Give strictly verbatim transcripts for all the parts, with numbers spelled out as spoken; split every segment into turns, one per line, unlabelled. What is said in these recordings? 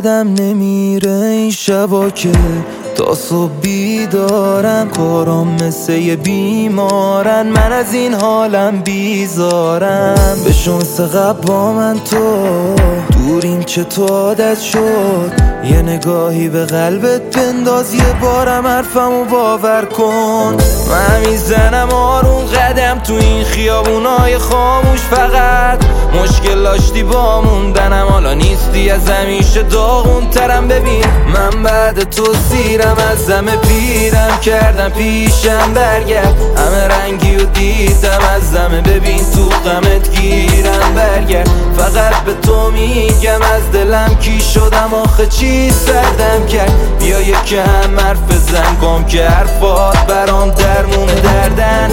یادم نمیره این شبا که تا صبح بیدارم، کارام مثل یه بیمارن، من از این حالم بیزارم. بشو مثل قبل با من تو دوریم که تو عادت شد، یه نگاهی به قلبت بنداز، یه بارم حرفمو باور کن. من میزنم آروم قدم تو این خیابونای خاموش، فقط مشکل داشتی با موندنم، حالا نیستی از همیشه داغون ترم. ببین من بعد تو سیرم، از همه پیرم کردم پیشم برگرد، همه رنگی و دیدم از همه، ببین تو غمت گیرم برگرد. فقط به تو میگم از دلم کی شدم، آخه چی سردم کرد، بیا یکم حرف بزن گم که حرفات برام درمون دردن.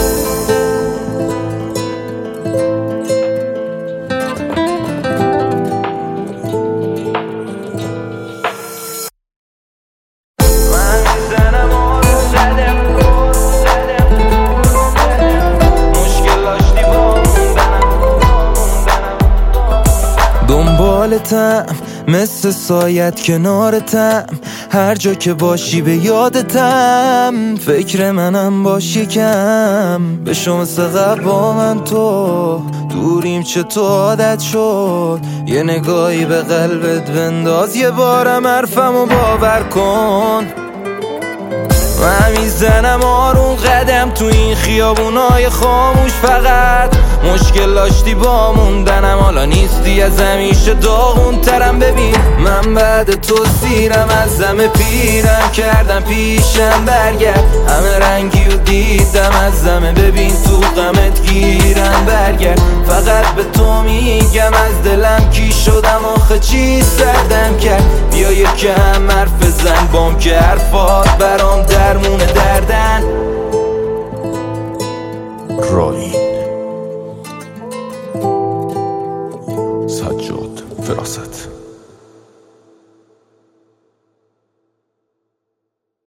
دنبالتم مثل سایت کنارتم، هر جا که باشی به یادتم، فکر منم باشی کم. بشو مثل قبل با من تو دوریم چه تو عادت شد، یه نگاهی به قلبت بنداز، یه بارم حرفمو باور کن. من میزنم آروم قدم تو این خیابونای خاموش، فقط مشکل داشتی با موندنم، حالا نیستی از همیشه داغون ترم. ببین من بعد تو سیرم، از همه پیرم کردم پیشم برگرد، همه رنگی و دیدم از همه، ببین تو غمت گیرم برگرد. فقط به تو میگم از دلم کی شدم، آخه چی سردم کرد، بیا یکم حرف بزن بام که حرفات برام درمون دردن.
رالین سجاد فراست.